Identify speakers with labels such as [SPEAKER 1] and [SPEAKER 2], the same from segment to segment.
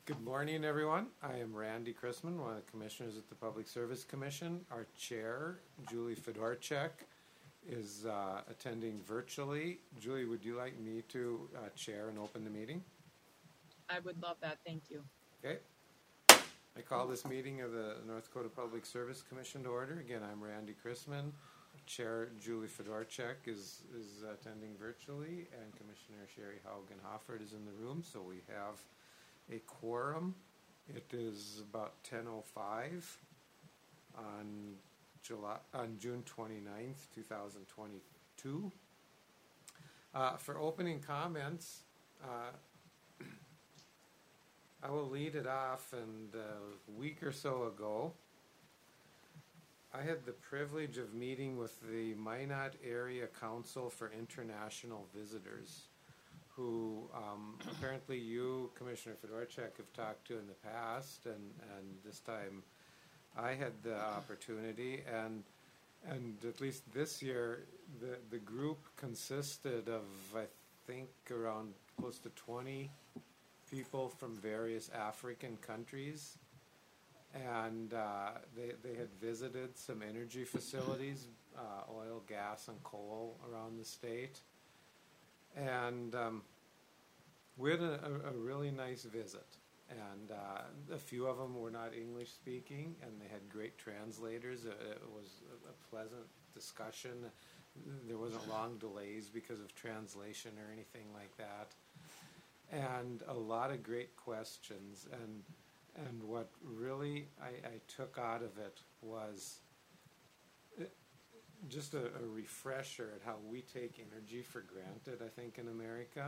[SPEAKER 1] Good morning, everyone. I am Randy Chrisman, one of the commissioners at the Public Service Commission. Our chair, Julie Fedorchak, is attending virtually. Julie, would you like me to chair and open the meeting?
[SPEAKER 2] I would love that. Thank you.
[SPEAKER 1] Okay. I call this meeting of the North Dakota Public Service Commission to order. Again, I'm Randy Chrisman. Chair Julie Fedorchak is attending virtually, and Commissioner Sherry Haugen-Hoffert is in the room, so we have a quorum. It is about 10:05 on June 29th, 2022. For opening comments, I will lead it off. And a week or so ago, I had the privilege of meeting with the Minot Area Council for International Visitors, who apparently you, Commissioner Fedorchak, have talked to in the past, and this time I had the opportunity, and at least this year, the group consisted of, I think, around close to 20 people from various African countries, and they had visited some energy facilities, oil, gas, and coal around the state. And we had a really nice visit, and a few of them were not English speaking, and they had great translators. It was a pleasant discussion. There wasn't long delays because of translation or anything like that, and a lot of great questions. And what really I took out of it was just a refresher at how we take energy for granted, I think, in America.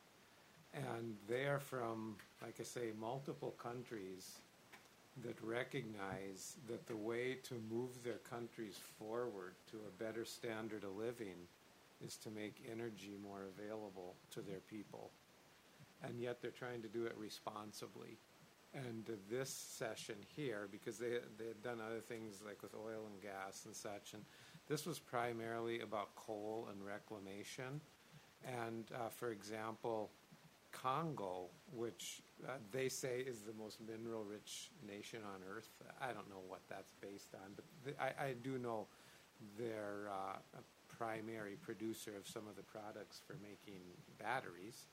[SPEAKER 1] And they are from, like I say, multiple countries that recognize that the way to move their countries forward to a better standard of living is to make energy more available to their people. And yet they're trying to do it responsibly. And this session here, because they had done other things like with oil and gas and such, and this was primarily about coal and reclamation. And for example, Congo, which they say is the most mineral-rich nation on earth. I don't know what that's based on, but I do know they're a primary producer of some of the products for making batteries.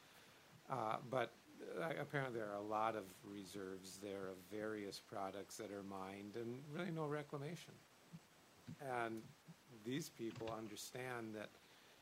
[SPEAKER 1] But apparently there are a lot of reserves there of various products that are mined and really no reclamation. And these people understand that,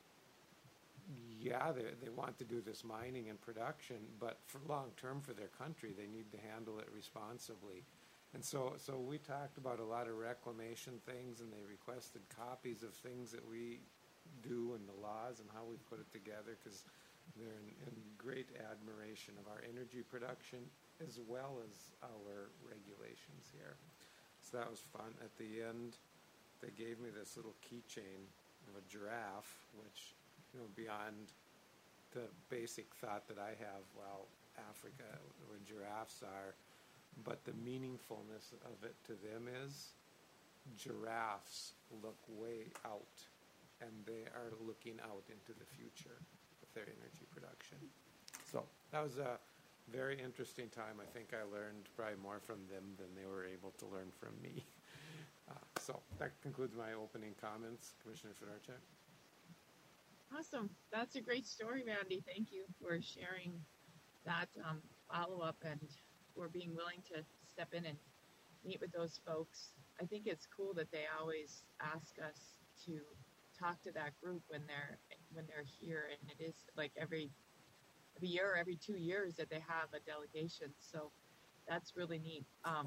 [SPEAKER 1] yeah, they want to do this mining and production, but for long term for their country, they need to handle it responsibly. And so we talked about a lot of reclamation things, and they requested copies of things that we do and the laws and how we put it together, because they're in great admiration of our energy production as well as our regulations here. So that was fun. At the end, they gave me this little keychain of a giraffe, which, you know, beyond the basic thought that I have, well, Africa, where giraffes are, but the meaningfulness of it to them is giraffes look way out, and they are looking out into the future with their energy production. So that was a very interesting time. I think I learned probably more from them than they were able to learn from me. So that concludes my opening comments. Commissioner Fedorchak.
[SPEAKER 2] Awesome. That's a great story, Randy. Thank you for sharing that follow-up and for being willing to step in and meet with those folks. I think it's cool that they always ask us to talk to that group when they're here, and it is like every year or every 2 years that they have a delegation. So that's really neat.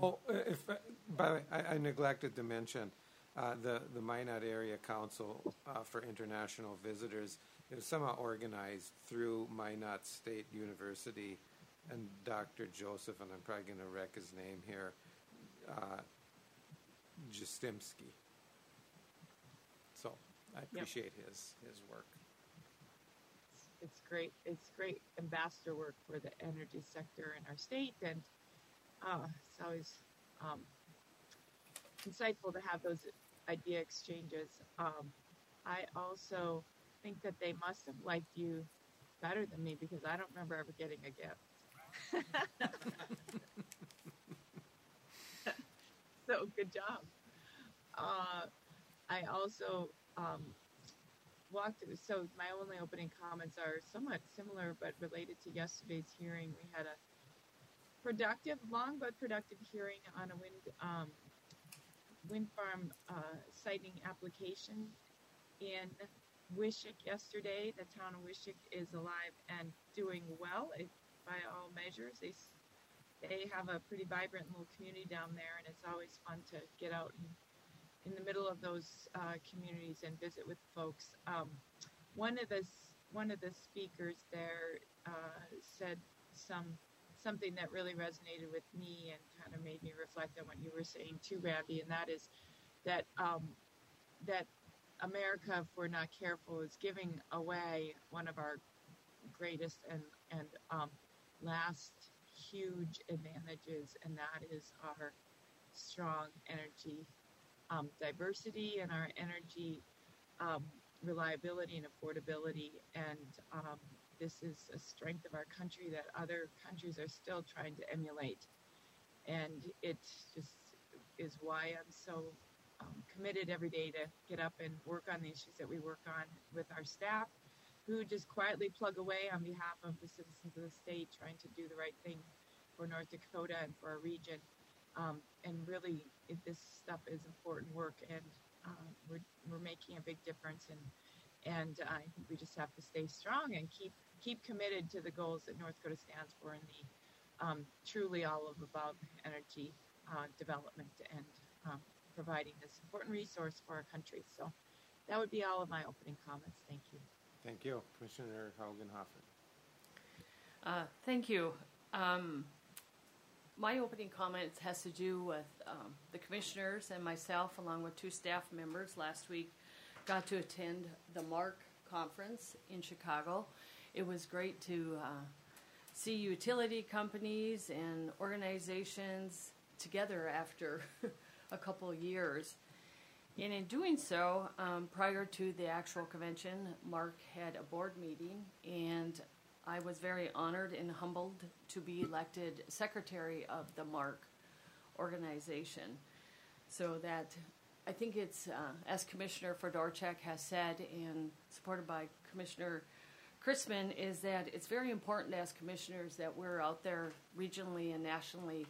[SPEAKER 1] By the way, I neglected to mention the Minot Area Council for International Visitors is somehow organized through Minot State University and Dr. Joseph, and I'm probably going to wreck his name here, Jastimski. So I appreciate his work.
[SPEAKER 2] It's great. It's great ambassador work for the energy sector in our state, and it's always insightful to have those idea exchanges. I also think that they must have liked you better than me, because I don't remember ever getting a gift. So good job. I also walked. So my only opening comments are somewhat similar, but related to yesterday's hearing. We had a productive, long but productive hearing on a wind farm siting application in Wishick yesterday. The town of Wishick is alive and doing well by all measures. They have a pretty vibrant little community down there, and it's always fun to get out and in the middle of those communities and visit with folks. One of the speakers there said something that really resonated with me and kind of made me reflect on what you were saying too, Randy, and that is that that America, if we're not careful, is giving away one of our greatest and last huge advantages, and that is our strong energy diversity and our energy reliability and affordability. And this is a strength of our country that other countries are still trying to emulate. And it just is why I'm so committed every day to get up and work on the issues that we work on with our staff, who just quietly plug away on behalf of the citizens of the state, trying to do the right thing for North Dakota and for our region. And really, this stuff is important work, and we're making a big difference. And I think we just have to stay strong and keep committed to the goals that North Dakota stands for in the truly all of above energy development and providing this important resource for our country. So that would be all of my opening comments. Thank you.
[SPEAKER 1] Thank you. Commissioner Haugenhofer.
[SPEAKER 3] Thank you. My opening comments has to do with the commissioners and myself, along with 2 staff members. Last week, got to attend the MARC conference in Chicago. It was great to see utility companies and organizations together after a couple of years. And in doing so, prior to the actual convention, MARC had a board meeting, and I was very honored and humbled to be elected secretary of the MARC organization. So that I think it's, as Commissioner Fedorchak has said, and supported by Commissioner Chrisman, is that it's very important as commissioners that we're out there regionally and nationally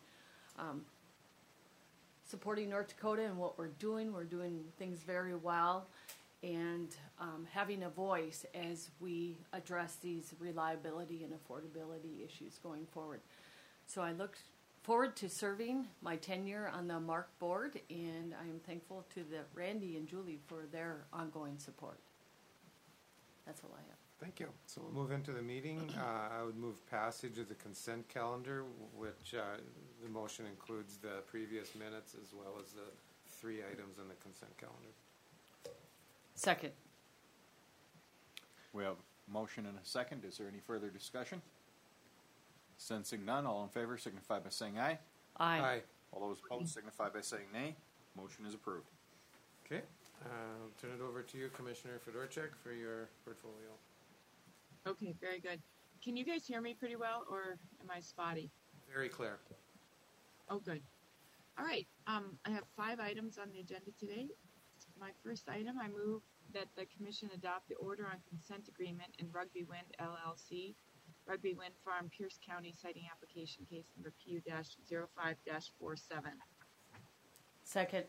[SPEAKER 3] supporting North Dakota and what we're doing. We're doing things very well, and having a voice as we address these reliability and affordability issues going forward. So I look forward to serving my tenure on the MARC board, and I am thankful to Randy and Julie for their ongoing support. That's all I have.
[SPEAKER 1] Thank you. So we'll move into the meeting. I would move passage of the consent calendar, which the motion includes the previous minutes as well as the 3 items on the consent calendar.
[SPEAKER 3] Second.
[SPEAKER 4] We have a motion and a second. Is there any further discussion? Sensing none, all in favor signify by saying aye.
[SPEAKER 3] Aye.
[SPEAKER 4] All those opposed signify by saying nay. Motion is approved.
[SPEAKER 1] Okay. I'll turn it over to you, Commissioner Fedorchak, for your portfolio.
[SPEAKER 2] Okay, very good. Can you guys hear me pretty well, or am I spotty?
[SPEAKER 1] Very clear.
[SPEAKER 2] Oh, good. All right. I have 5 items on the agenda today. My first item, I move that the Commission adopt the order on consent agreement in Rugby Wind LLC, Rugby Wind Farm, Pierce County siting application case number PU-05-47.
[SPEAKER 3] Second.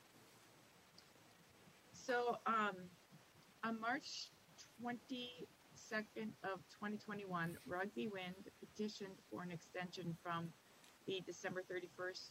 [SPEAKER 2] So on March 22nd of 2021, Rugby Wind petitioned for an extension from the December 31st,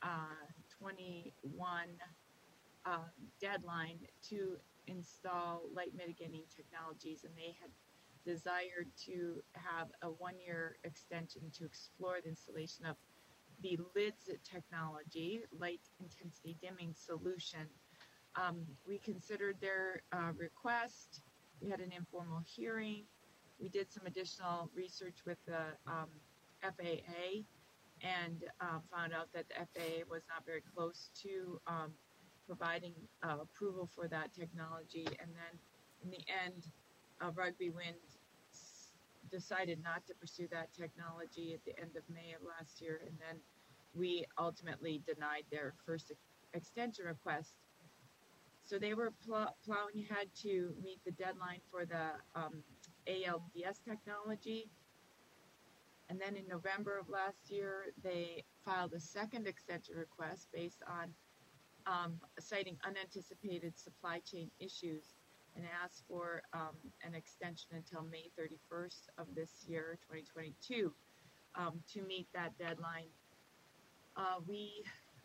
[SPEAKER 2] 21 deadline to install light mitigating technologies, and they had desired to have a 1-year extension to explore the installation of the LIDS technology, light intensity dimming solution. We considered their request. We had an informal hearing. We did some additional research with the FAA and found out that the FAA was not very close to providing approval for that technology. And then in the end, Rugby Wind decided not to pursue that technology at the end of May of last year, and then we ultimately denied their first extension request. So they were plowing ahead to meet the deadline for the ALDS technology. And then in November of last year, they filed a second extension request based on citing unanticipated supply chain issues, and asked for an extension until May 31st of this year, 2022, to meet that deadline. We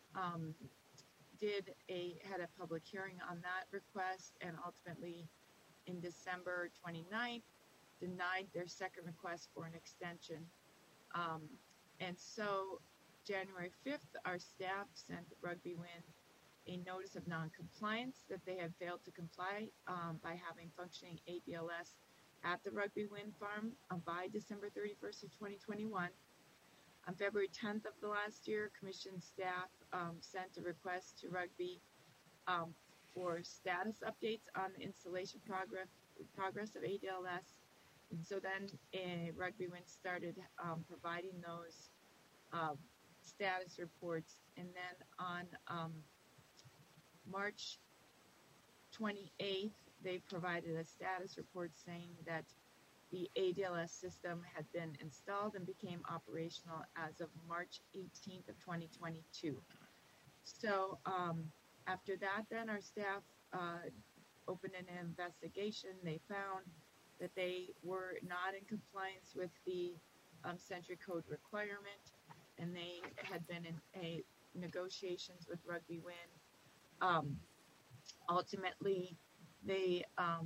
[SPEAKER 2] had a public hearing on that request, and ultimately in December 29th denied their second request for an extension. And so January 5th, our staff sent Rugby Wind a notice of non-compliance that they had failed to comply by having functioning ADLS at the Rugby Wind Farm by December 31st of 2021. On February 10th of the last year, Commission staff sent a request to Rugby for status updates on the installation progress of ADLS. And so then Rugby Wind started providing those status reports. And then on March 28th, they provided a status report saying that the ADLS system had been installed and became operational as of March 18th of 2022. So after that, then our staff opened an investigation. They found that they were not in compliance with the Century Code requirement, and they had been in negotiations with Rugby Wind. Ultimately, they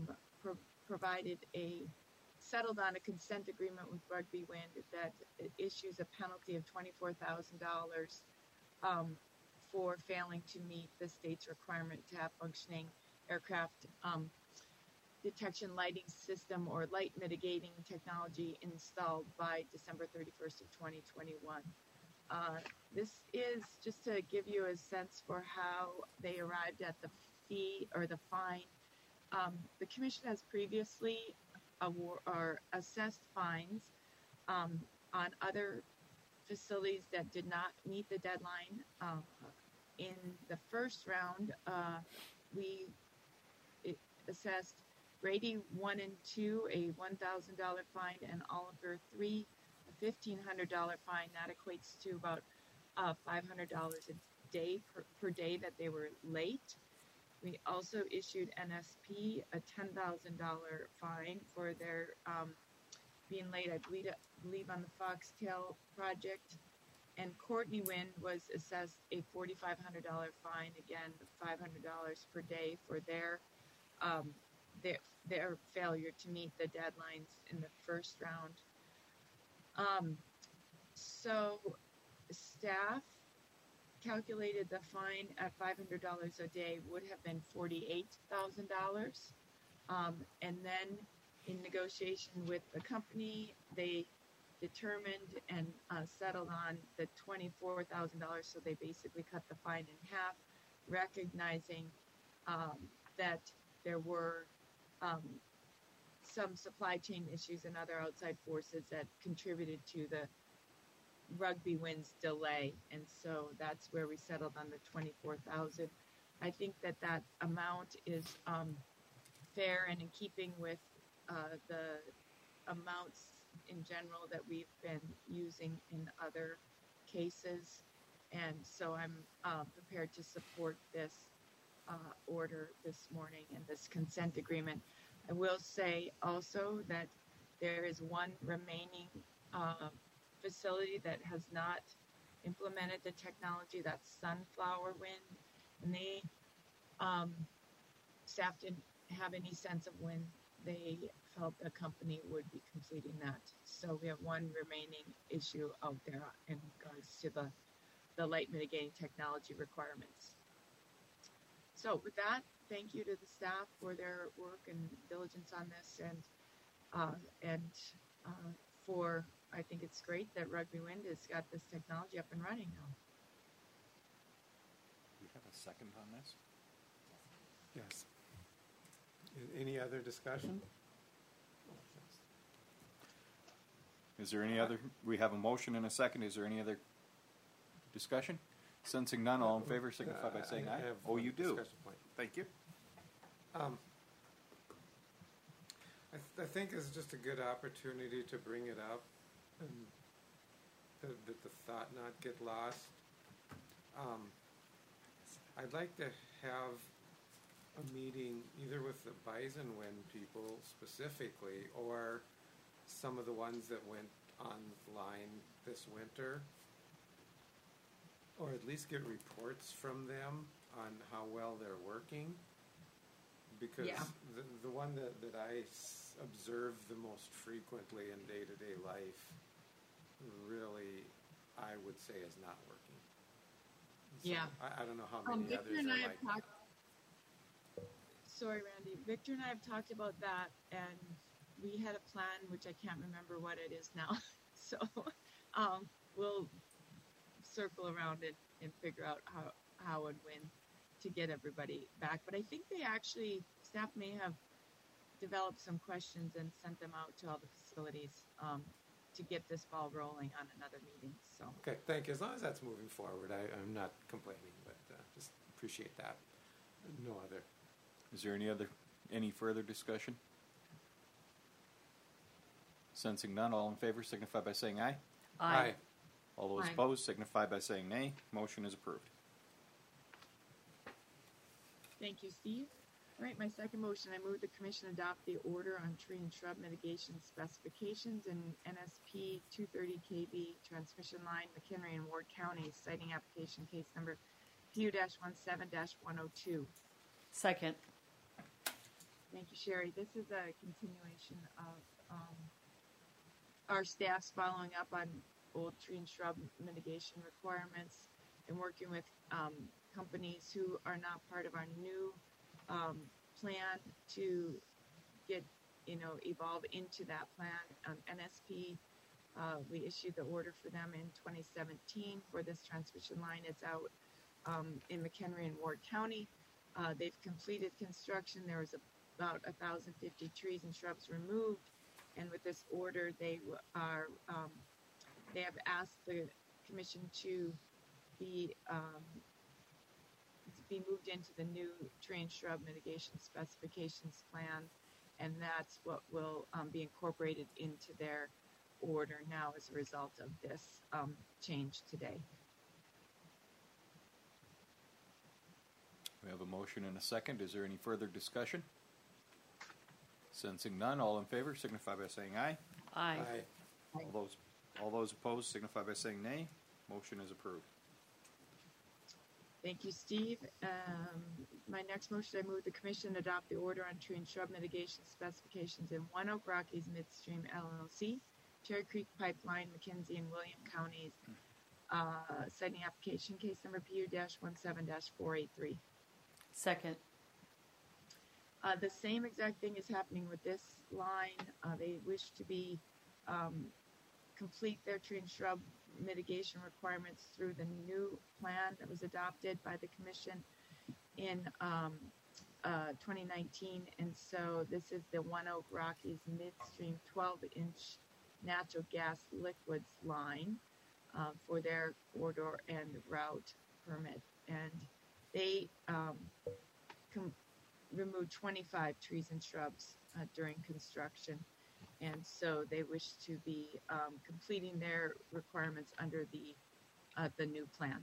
[SPEAKER 2] settled on a consent agreement with Rugby Wind that issues a penalty of $24,000 for failing to meet the state's requirement to have functioning aircraft detection lighting system or light mitigating technology installed by December 31st of 2021. This is just to give you a sense for how they arrived at the fee or the fine. The Commission has previously assessed fines on other facilities that did not meet the deadline. In the first round, we assessed Grady 1 and 2 a $1,000 fine, and Oliver 3 a $1,500 fine. That equates to about $500 a day per day that they were late. We also issued NSP a $10,000 fine for their being late, I believe, on the Foxtail project. And Courtney Wind was assessed a $4,500 fine, again, $500 per day for their failure to meet the deadlines in the first round. So staff calculated the fine at $500 a day would have been $48,000. And then in negotiation with the company, they determined and settled on the $24,000. So they basically cut the fine in half, recognizing that there were some supply chain issues and other outside forces that contributed to the Rugby Wind's delay. And so that's where we settled on the $24,000. I think that amount is fair and in keeping with the amounts in general that we've been using in other cases. And so I'm prepared to support this order this morning and this consent agreement. I will say also that there is one remaining facility that has not implemented the technology. That's Sunflower Wind, and they staff didn't have any sense of when they felt the company would be completing that. So we have one remaining issue out there in regards to the light mitigating technology requirements. So with that, thank you to the staff for their work and diligence on this, and for, I think it's great that Rugby Wind has got this technology up and running now.
[SPEAKER 4] Do we have a second on this?
[SPEAKER 1] Yes. Any other discussion?
[SPEAKER 4] Is there any other, we have a motion and a second, is there any other discussion? Sensing none, all in favor signify by saying aye.
[SPEAKER 1] I have
[SPEAKER 4] Oh,
[SPEAKER 1] one
[SPEAKER 4] you do?
[SPEAKER 1] discussion point.
[SPEAKER 4] Thank you.
[SPEAKER 1] I think it's just a good opportunity to bring it up and that the thought not get lost. I'd like to have a meeting either with the Bison Wind people specifically or some of the ones that went online this winter, or at least get reports from them on how well they're working. Because
[SPEAKER 2] Yeah.
[SPEAKER 1] the one that I observe the most frequently in day-to-day life really, I would say, is not working. So
[SPEAKER 2] Yeah.
[SPEAKER 1] I don't know how many
[SPEAKER 2] Victor
[SPEAKER 1] others
[SPEAKER 2] and
[SPEAKER 1] are
[SPEAKER 2] I have
[SPEAKER 1] like that.
[SPEAKER 2] talked. Sorry, Randy. Victor and I have talked about that, and we had a plan, which I can't remember what it is now. So we'll circle around it and figure out how and when to get everybody back. But I think they actually, staff may have developed some questions and sent them out to all the facilities to get this ball rolling on another meeting. So
[SPEAKER 1] Okay, thank you. As long as that's moving forward, I'm not complaining, but just appreciate that. No other.
[SPEAKER 4] Is there any further discussion? Sensing none, all in favor signify by saying aye.
[SPEAKER 3] Aye.
[SPEAKER 4] All those
[SPEAKER 2] Aye.
[SPEAKER 4] opposed signify by saying nay. Motion is approved.
[SPEAKER 2] thank you, Steve. All right, my second motion, I move the commission adopt the order on tree and shrub mitigation specifications in NSP 230 kV transmission line, McHenry and Ward County, citing application case number PU-17-102.
[SPEAKER 3] Second.
[SPEAKER 2] Thank you, Sherry. This is a continuation of our staff's following up on old tree and shrub mitigation requirements and working with companies who are not part of our new plan to get, evolve into that plan. NSP, we issued the order for them in 2017 for this transmission line. It's out in McHenry and Ward County. They've completed construction. There was about 1,050 trees and shrubs removed, and with this order, they have asked the commission to be moved into the new tree and shrub mitigation specifications plan, and that's what will be incorporated into their order now as a result of this change today.
[SPEAKER 4] We have a motion and a second. Is there any further discussion? Sensing none, all in favor signify by saying aye.
[SPEAKER 3] Aye.
[SPEAKER 4] All those opposed signify by saying nay. Motion is approved.
[SPEAKER 2] Thank you, Steve. My next motion, I move the commission adopt the order on tree and shrub mitigation specifications in One Oak Rockies Midstream LLC, Cherry Creek Pipeline, McKenzie and William Counties, citing application case number PU-17-483.
[SPEAKER 3] Second.
[SPEAKER 2] The same exact thing is happening with this line. They wish to be complete their tree and shrub mitigation requirements through the new plan that was adopted by the commission in 2019. And so this is the One Oak Rockies Midstream 12-inch natural gas liquids line for their corridor and route permit. And they removed 25 trees and shrubs during construction. And so they wish to be completing their requirements under the new plan.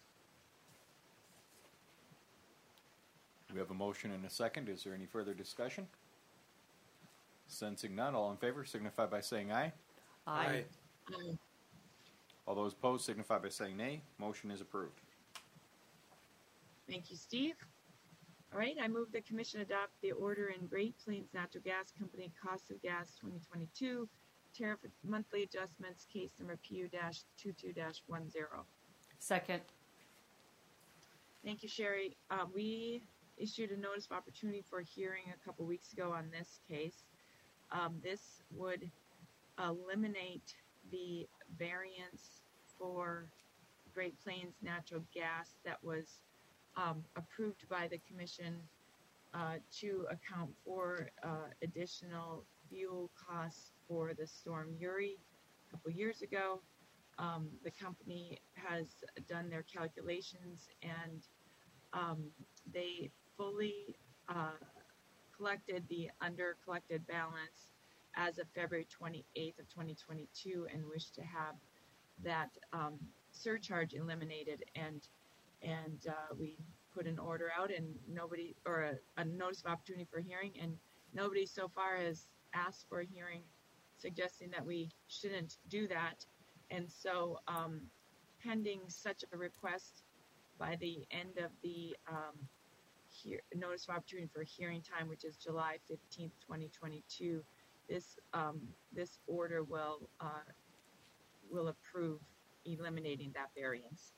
[SPEAKER 4] We have a motion and a second. Is there any further discussion? Sensing none, all in favor signify by saying aye.
[SPEAKER 3] Aye.
[SPEAKER 4] All those opposed signify by saying nay. Motion is approved.
[SPEAKER 2] Thank you, Steve. All right, I move the commission adopt the order in Great Plains Natural Gas Company Cost of Gas 2022 tariff monthly adjustments case number PU-22-10.
[SPEAKER 3] Second.
[SPEAKER 2] Thank you, Sherry. We issued a notice of opportunity for a hearing a couple weeks ago on this case. This would eliminate the variance for Great Plains Natural Gas that was approved by the commission to account for additional fuel costs for the Storm Uri a couple years ago. The company has done their calculations, and they fully collected the under collected balance as of February 28th of 2022 and wish to have that surcharge eliminated. And we put an order out, and nobody, or a notice of opportunity for hearing, and nobody so far has asked for a hearing suggesting that we shouldn't do that. And so pending such a request by the end of the notice of opportunity for hearing time, which is July 15th, 2022, this order will approve eliminating that variance.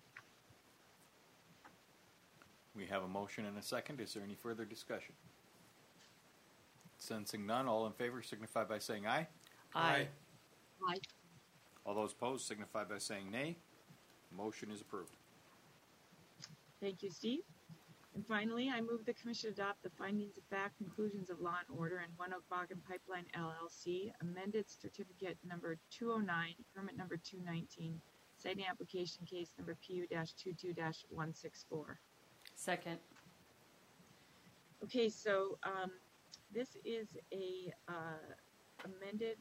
[SPEAKER 4] We have a motion and a second. Is there any further discussion? Sensing none, all in favor signify by saying aye.
[SPEAKER 3] Aye.
[SPEAKER 2] Aye.
[SPEAKER 4] All those opposed signify by saying nay. Motion is approved.
[SPEAKER 2] Thank you, Steve. And finally, I move the Commission adopt the findings of fact, conclusions of law and order in One Oak Bakken Pipeline LLC, amended certificate number 209, permit number 219, citing application case number PU-22-164.
[SPEAKER 3] Second.
[SPEAKER 2] Okay, so this is a amended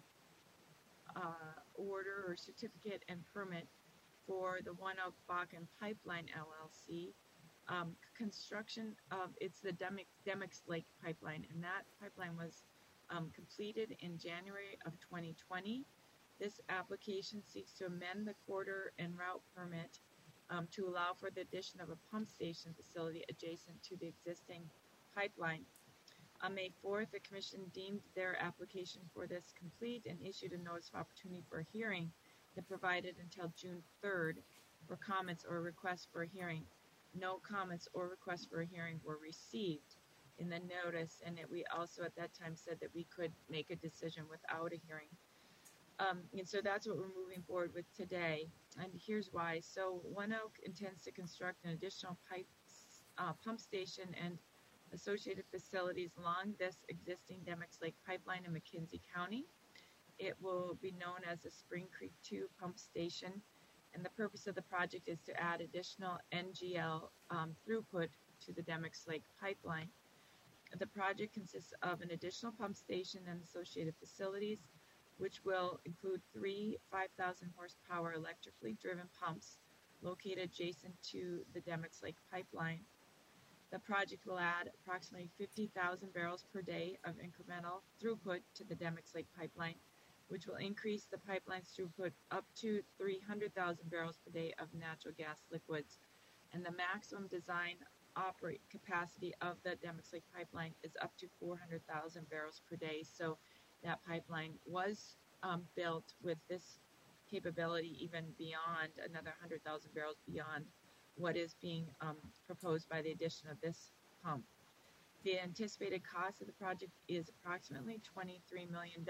[SPEAKER 2] order or certificate and permit for the One Oak Bakken Pipeline LLC. Construction of, it's the Demicks Lake Pipeline, and that pipeline was completed in January of 2020. This application seeks to amend the corridor and route permit to allow for the addition of a pump station facility adjacent to the existing pipeline. On May 4th, the Commission deemed their application for this complete and issued a notice of opportunity for a hearing that provided until June 3rd for comments or requests for a hearing. No comments or requests for a hearing were received in the notice, and we also at that time said that we could make a decision without a hearing. And so that's what we're moving forward with today, and here's why. So One Oak intends to construct an additional pump station and associated facilities along this existing Demicks Lake pipeline in McKenzie County. It will be known as the Spring Creek 2 pump station, and the purpose of the project is to add additional NGL throughput to the Demicks Lake pipeline. The project consists of an additional pump station and associated facilities, which will include 3 5,000 horsepower electrically driven pumps located adjacent to the Demicks Lake pipeline. The project will add approximately 50,000 barrels per day of incremental throughput to the Demicks Lake pipeline, which will increase the pipeline's throughput up to 300,000 barrels per day of natural gas liquids. And the maximum design operate capacity of the Demicks Lake pipeline is up to 400,000 barrels per day. So that pipeline was built with this capability even beyond another 100,000 barrels beyond what is being proposed by the addition of this pump. The anticipated cost of the project is approximately $23 million.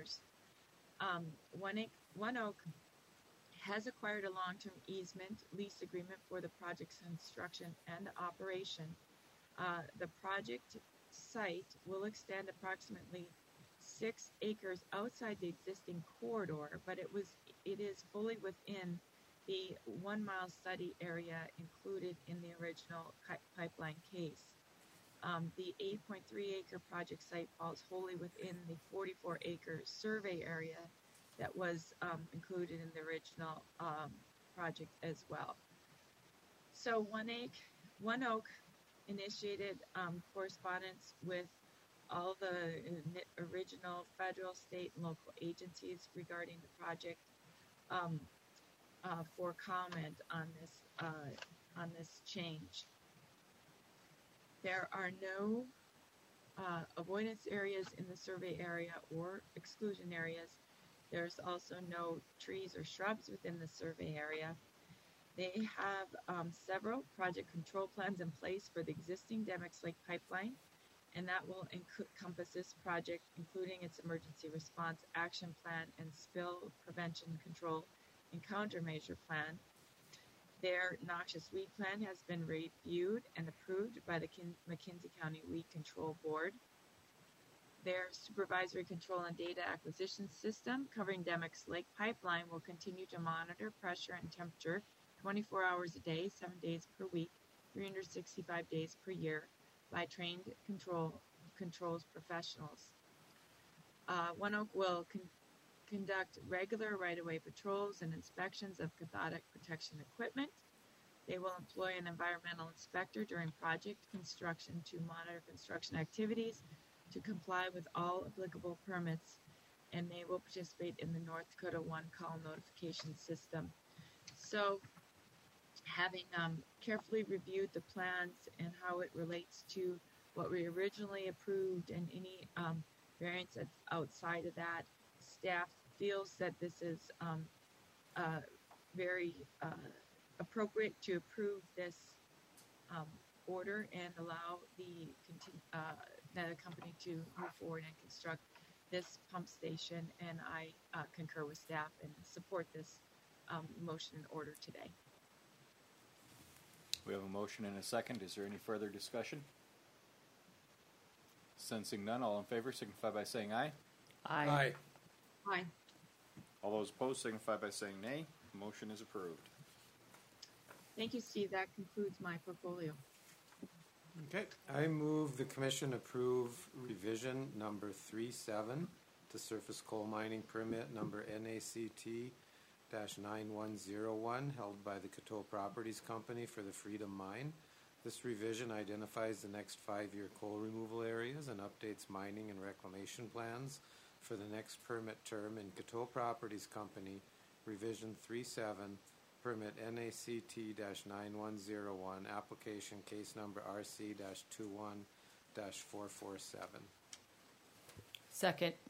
[SPEAKER 2] One Oak has acquired a long-term easement lease agreement for the project's construction and operation. The project site will extend approximately 6 acres outside the existing corridor, but it is fully within the 1 mile study area included in the original pipeline case. The 8.3 acre project site falls wholly within the 44 acre survey area that was included in the original project as well. So One Oak initiated correspondence with all the original federal, state, and local agencies regarding the project for comment on this change. There are no avoidance areas in the survey area or exclusion areas. There's also no trees or shrubs within the survey area. They have several project control plans in place for the existing Demicks Lake pipeline, and that will encompass this project, including its emergency response action plan and spill prevention control and countermeasure plan. Their noxious weed plan has been reviewed and approved by the McKenzie County Weed Control Board. Their supervisory control and data acquisition system covering Demicks Lake Pipeline will continue to monitor pressure and temperature 24 hours a day, 7 days per week, 365 days per year by trained controls professionals. ONEOK will conduct regular right-of-way patrols and inspections of cathodic protection equipment. They will employ an environmental inspector during project construction to monitor construction activities, to comply with all applicable permits, and they will participate in the North Dakota One Call notification system. So, having carefully reviewed the plans and how it relates to what we originally approved and any variance that's outside of that, staff feels that this is very appropriate to approve this order and allow the company to move forward and construct this pump station. And I concur with staff and support this motion and order today.
[SPEAKER 4] We have a motion and a second. Is there any further discussion? Sensing none, all in favor signify by saying aye.
[SPEAKER 3] Aye.
[SPEAKER 2] Aye.
[SPEAKER 4] All those opposed signify by saying nay. Motion is approved.
[SPEAKER 2] Thank you, Steve. That concludes my portfolio.
[SPEAKER 1] Okay, I move the commission approve revision number 37 to surface coal mining permit number NACT-9101 held by the Coteau Properties Company for the Freedom Mine. This revision identifies the next 5-year coal removal areas and updates mining and reclamation plans for the next permit term in Coteau Properties Company, revision 37, permit NACT-9101, application case number RC-21-447.
[SPEAKER 3] Second.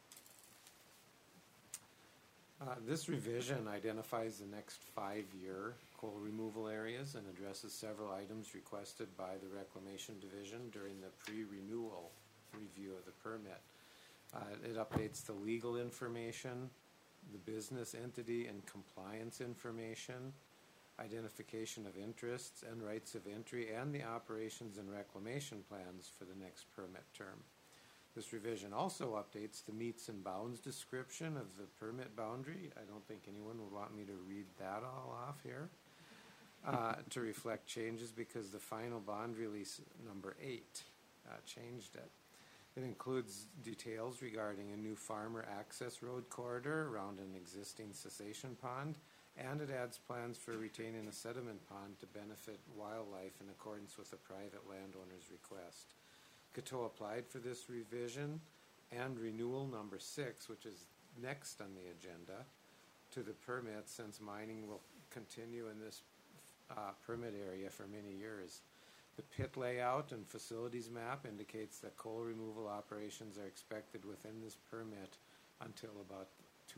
[SPEAKER 1] This revision identifies the next 5-year coal removal areas and addresses several items requested by the Reclamation Division during the pre-renewal review of the permit. It updates the legal information, the business entity and compliance information, identification of interests and rights of entry, and the operations and reclamation plans for the next permit term. This revision also updates the meets and bounds description of the permit boundary. I don't think anyone would want me to read that all off here. To reflect changes because the final bond release number 8 changed it. It includes details regarding a new farmer access road corridor around an existing cessation pond, and it adds plans for retaining a sediment pond to benefit wildlife in accordance with a private landowner's request. Coteau applied for this revision and renewal number 6, which is next on the agenda, to the permit since mining will continue in this permit area for many years. The pit layout and facilities map indicates that coal removal operations are expected within this permit until about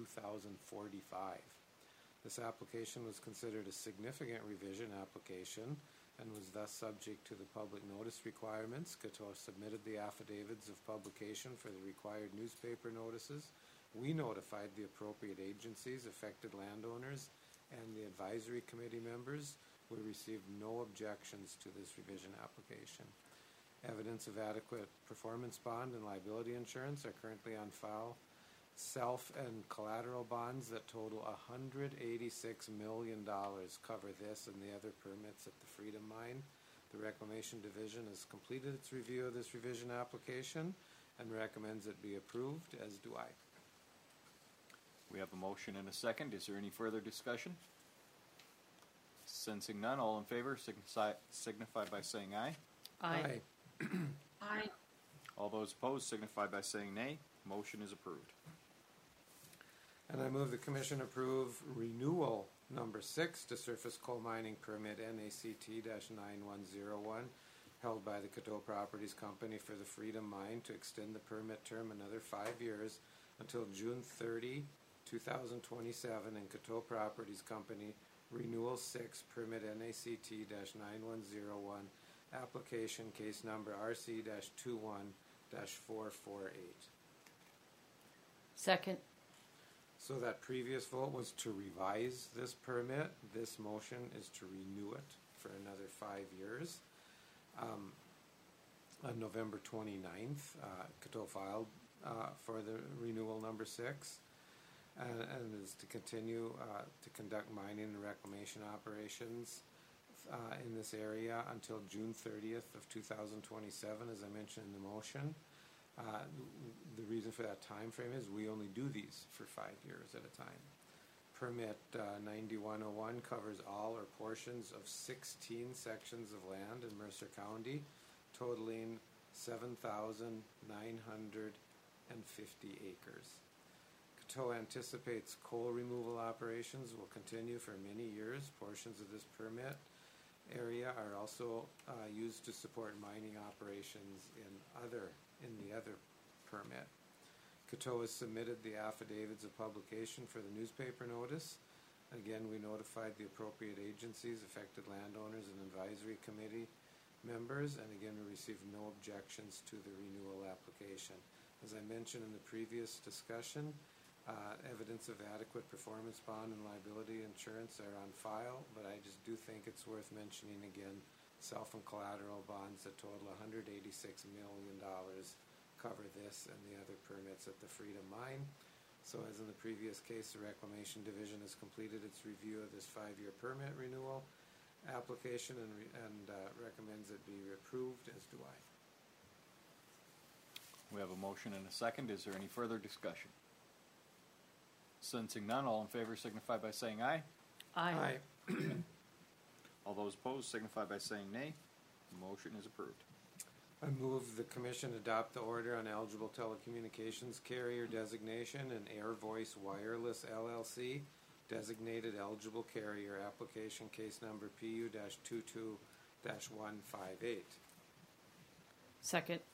[SPEAKER 1] 2045. This application was considered a significant revision application and was thus subject to the public notice requirements. Coteau submitted the affidavits of publication for the required newspaper notices. We notified the appropriate agencies, affected landowners, and the advisory committee members. We received no objections to this revision application. Evidence of adequate performance bond and liability insurance are currently on file. Self and collateral bonds that total $186 million cover this and the other permits at the Freedom Mine. The Reclamation Division has completed its review of this revision application and recommends it be approved, as do I.
[SPEAKER 4] We have a motion and a second. Is there any further discussion? Sensing none, all in favor signify by saying aye.
[SPEAKER 3] Aye.
[SPEAKER 2] Aye.
[SPEAKER 4] All those opposed signify by saying nay. Motion is approved.
[SPEAKER 1] And I move the commission approve renewal number 6 to surface coal mining permit NACT-9101 held by the Coteau Properties Company for the Freedom Mine to extend the permit term another 5 years until June 30, 2027, and Coteau Properties Company Renewal 6 permit NACT-9101 application case number RC-21-448.
[SPEAKER 3] Second.
[SPEAKER 1] So that previous vote was to revise this permit. This motion is to renew it for another 5 years. On November 29th, Coteau filed for the renewal number 6, and is to continue to conduct mining and reclamation operations in this area until June 30th of 2027, as I mentioned in the motion. The reason for that time frame is we only do these for 5 years at a time. Permit 9101 covers all or portions of 16 sections of land in Mercer County, totaling 7,950 acres. Coteau anticipates coal removal operations will continue for many years. Portions of this permit area are also used to support mining operations in the other permit. Coteau has submitted the affidavits of publication for the newspaper notice. Again, we notified the appropriate agencies, affected landowners, and advisory committee members, and again, we received no objections to the renewal application. As I mentioned in the previous discussion, evidence of adequate performance bond and liability insurance are on file, but I just do think it's worth mentioning again, self and collateral bonds that total $186 million cover this and the other permits at the Freedom Mine. So as in the previous case, the Reclamation Division has completed its review of this 5-year permit renewal application and recommends it be approved, as do I.
[SPEAKER 4] We have a motion and a second. Is there any further discussion? Sensing none, all in favor signify by saying aye.
[SPEAKER 3] Aye.
[SPEAKER 4] All those opposed signify by saying nay. The motion is approved.
[SPEAKER 1] I move the Commission adopt the order on eligible telecommunications carrier designation and Air Voice Wireless LLC designated eligible carrier application case number PU-22-158.
[SPEAKER 3] Second.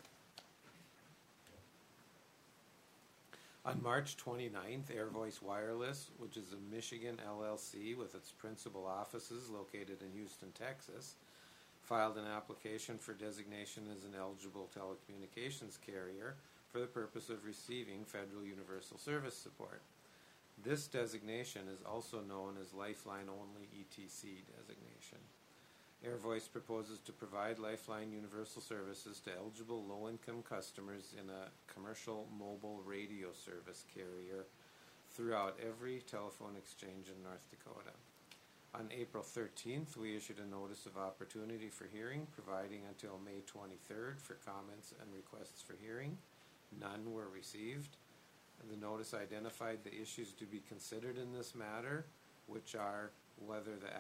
[SPEAKER 1] On March 29th, Air Voice Wireless, which is a Michigan LLC with its principal offices located in Houston, Texas, filed an application for designation as an eligible telecommunications carrier for the purpose of receiving federal universal service support. This designation is also known as Lifeline Only ETC designation. Air Voice proposes to provide Lifeline universal services to eligible low-income customers in a commercial mobile radio service carrier throughout every telephone exchange in North Dakota. On April 13th, we issued a notice of opportunity for hearing, providing until May 23rd for comments and requests for hearing. None were received. The notice identified the issues to be considered in this matter, which are whether the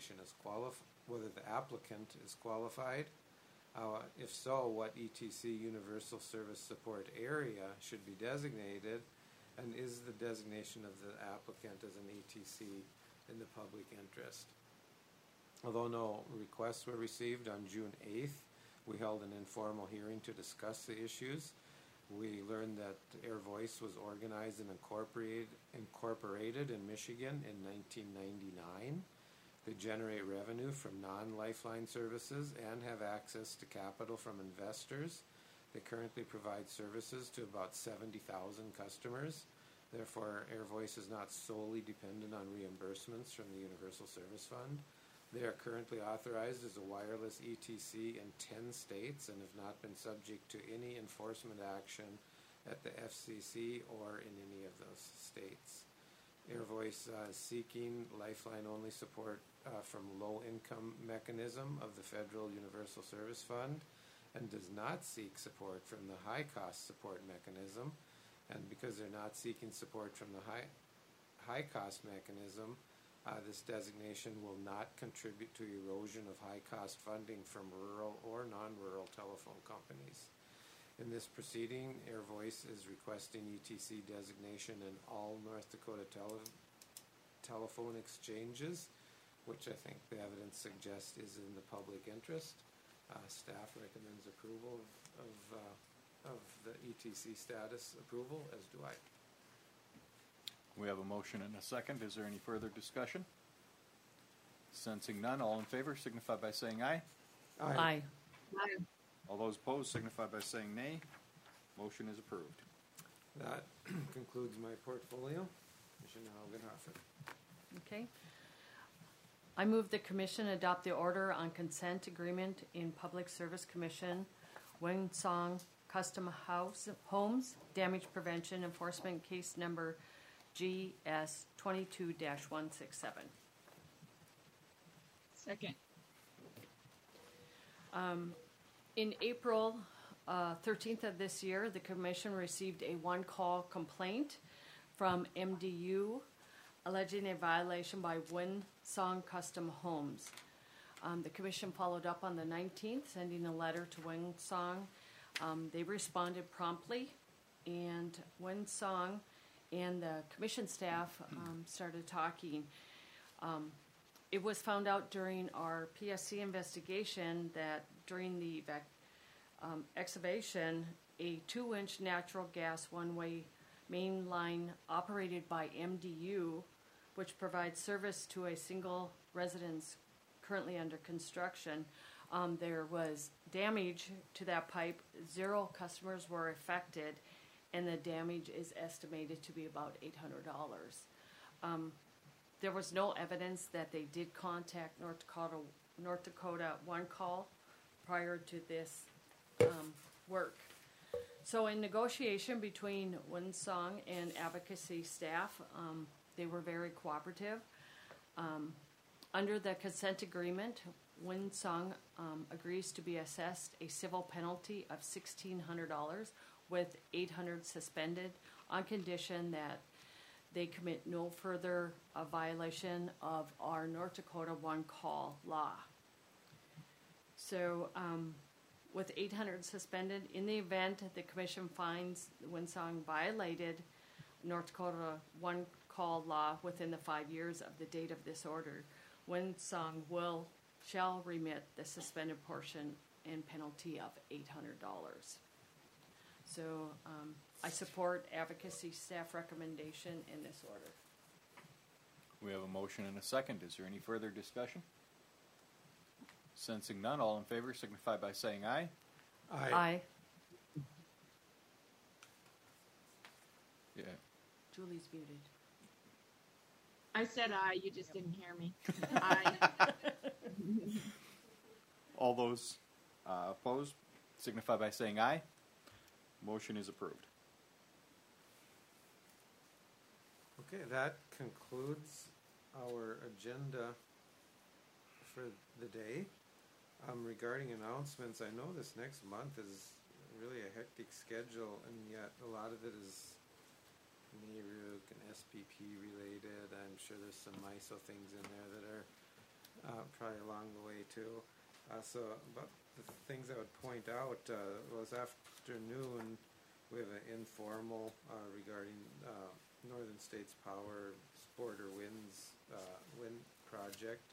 [SPEAKER 1] applicant is qualified, if so, what ETC universal service support area should be designated, and is the designation of the applicant as an ETC in the public interest. Although no requests were received, on June 8th, we held an informal hearing to discuss the issues. We learned that Air Voice was organized and incorporated in Michigan in 1999. They generate revenue from non-Lifeline services and have access to capital from investors. They currently provide services to about 70,000 customers. Therefore, Air Voice is not solely dependent on reimbursements from the Universal Service Fund. They are currently authorized as a wireless ETC in 10 states and have not been subject to any enforcement action at the FCC or in any of those states. Air Voice is seeking Lifeline-only support from low-income mechanism of the Federal Universal Service Fund and does not seek support from the high-cost support mechanism. And because they're not seeking support from the high-cost mechanism, this designation will not contribute to erosion of high-cost funding from rural or non-rural telephone companies. In this proceeding, Air Voice is requesting ETC designation in all North Dakota telephone exchanges, which I think the evidence suggests is in the public interest. Staff recommends approval of the ETC status approval, as do I.
[SPEAKER 4] We have a motion and a second. Is there any further discussion? Sensing none, all in favor signify by saying aye.
[SPEAKER 3] Aye.
[SPEAKER 2] Aye.
[SPEAKER 4] All those opposed signify by saying nay. Motion is approved.
[SPEAKER 1] That concludes my portfolio. Commissioner Augenhofer.
[SPEAKER 3] Okay. I move the Commission adopt the order on consent agreement in Public Service Commission Winsong Custom Homes Damage Prevention Enforcement Case Number GS 22-167.
[SPEAKER 2] Second.
[SPEAKER 3] In April 13th of this year, the Commission received a one-call complaint from MDU alleging a violation by Winsong Custom Homes. The Commission followed up on the 19th, sending a letter to Winsong. They responded promptly, and Winsong and the Commission staff started talking. It was found out during our PSC investigation that during the excavation, a 2-inch natural gas one-way main line operated by MDU, which provides service to a single residence currently under construction, there was damage to that pipe. 0 customers were affected, and the damage is estimated to be about $800. There was no evidence that they did contact North Dakota One Call prior to this work. So in negotiation between Winsong and advocacy staff, they were very cooperative. Under the consent agreement, Winsong agrees to be assessed a civil penalty of $1,600 with $800 suspended on condition that they commit no further violation of our North Dakota One Call law. So with $800 suspended, in the event the Commission finds Winsong violated North Dakota One Call law within the 5 years of the date of this order, Winsong shall remit the suspended portion and penalty of $800. So I support advocacy staff recommendation in this order.
[SPEAKER 4] We have a motion and a second. Is there any further discussion? Sensing none, all in favor signify by saying aye.
[SPEAKER 3] Aye.
[SPEAKER 4] Yeah.
[SPEAKER 3] Julie's muted.
[SPEAKER 2] I said aye, you just didn't hear me. Aye.
[SPEAKER 4] All those opposed signify by saying aye. Motion is approved.
[SPEAKER 1] Okay, that concludes our agenda for the day. Regarding announcements, I know this next month is really a hectic schedule, and yet a lot of it is NARUC and SPP related. I'm sure there's some MISO things in there that are probably along the way too. But the things I would point out was afternoon we have an informal regarding Northern States Power Border Winds wind project.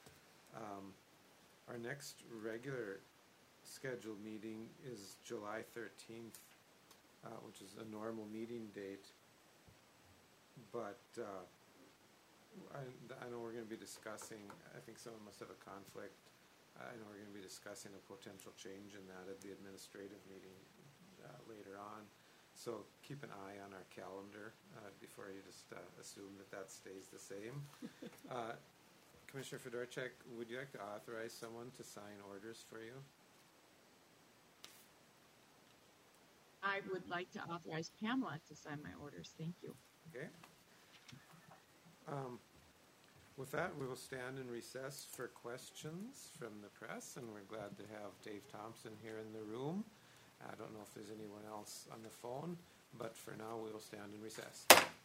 [SPEAKER 1] Our next regular scheduled meeting is July 13th, which is a normal meeting date. But I know we're going to be discussing, I think someone must have a conflict. I know we're going to be discussing a potential change in that at the administrative meeting later on. So keep an eye on our calendar before you just assume that stays the same. Commissioner Fedorchak, would you like to authorize someone to sign orders for you?
[SPEAKER 2] I would like to authorize Pamela to sign my orders. Thank you.
[SPEAKER 1] Okay. With that, we will stand in recess for questions from the press, and we're glad to have Dave Thompson here in the room. I don't know if there's anyone else on the phone, but for now, we will stand in recess.